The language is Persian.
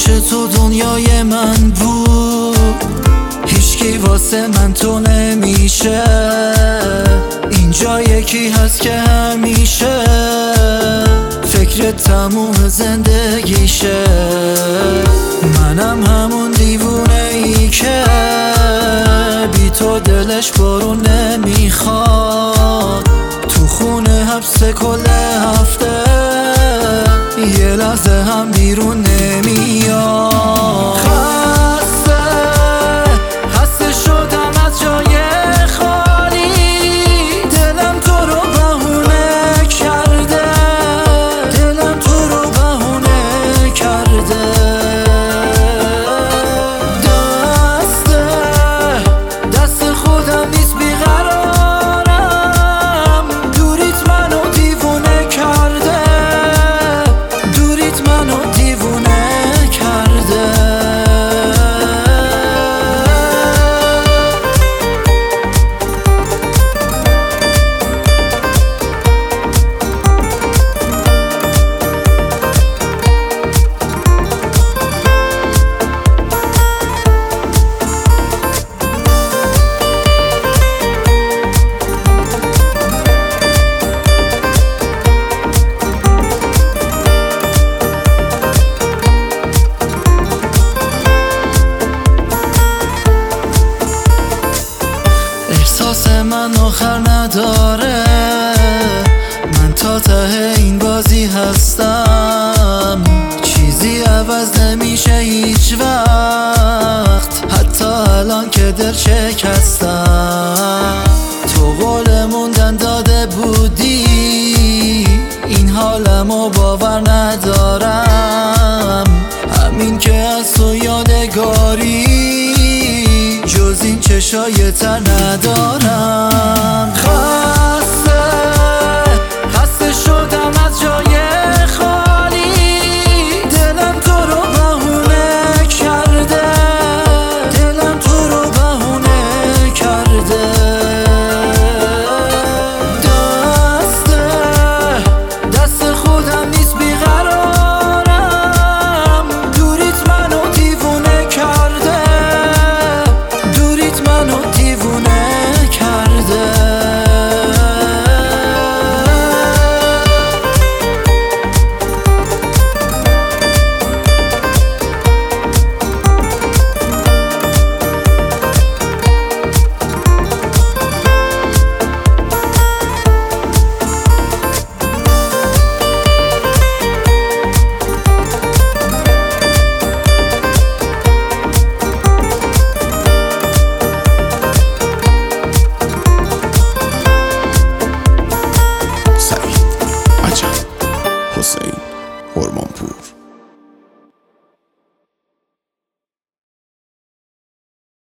پیش تو دنیای من بود، هیچکی واسه من تو نمیشه. اینجا یکی هست که همیشه فکر تموم زندگیشه. منم همون دیوونه ای که بی تو دلش بارون نمیخواد، تو خونه حبس کل هفته یه لحظه هم بیرون نمیاد. خسته شدم از جای خالی، دلم تو رو بهونه کرده، دلم تو رو بهونه کرده. دست خودم نیست بیقرارم، دوریت منو دیوونه کرده، دوریت منو دیوونه کرده. احساس من آخر نداره، من تا ته این بازی هستم. چیزی عوض نمیشه هیچ وقت، حتی الان که دل شکستم. تو قول موندن داده بودی، این حالمو باور ندارم. همین که از تو یادگاری جز این چشای تر ندارم. خسته شدم از جای خالی، دلم تو رو بهونه کرده، دلم تو رو بهونه کرده. دست خودم نیست بیقرارم، دوریت منو دیوونه کرده، دوریت منو دیوونه کرده. حسین هورمون